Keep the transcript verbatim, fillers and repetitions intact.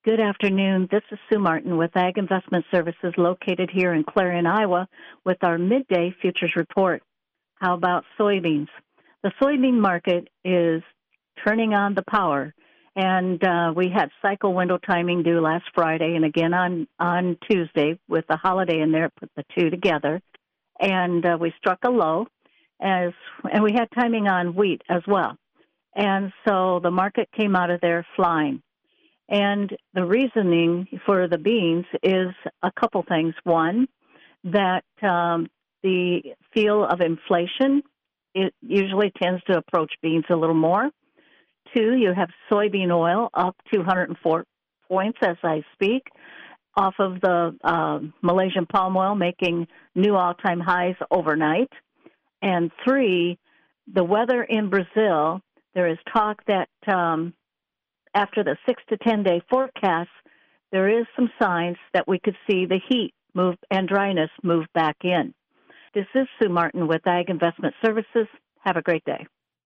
Good afternoon. This is Sue Martin with Ag Investment Services located here in Clarion, Iowa, with our midday futures report. How about soybeans? The soybean market is turning on the power, and uh, we had cycle window timing due last Friday and again on, on Tuesday with the holiday in there, put the two together, and uh, we struck a low, as and we had timing on wheat as well. And so the market came out of there flying. And the reasoning for the beans is a couple things. One, that um, the feel of inflation, it usually tends to approach beans a little more. Two, you have soybean oil up two hundred four points as I speak, off of the uh, Malaysian palm oil making new all-time highs overnight. And three, the weather in Brazil, there is talk that um, after the six to ten day forecast, there is some signs that we could see the heat move and dryness move back in. This is Sue Martin with Ag Investment Services. Have a great day.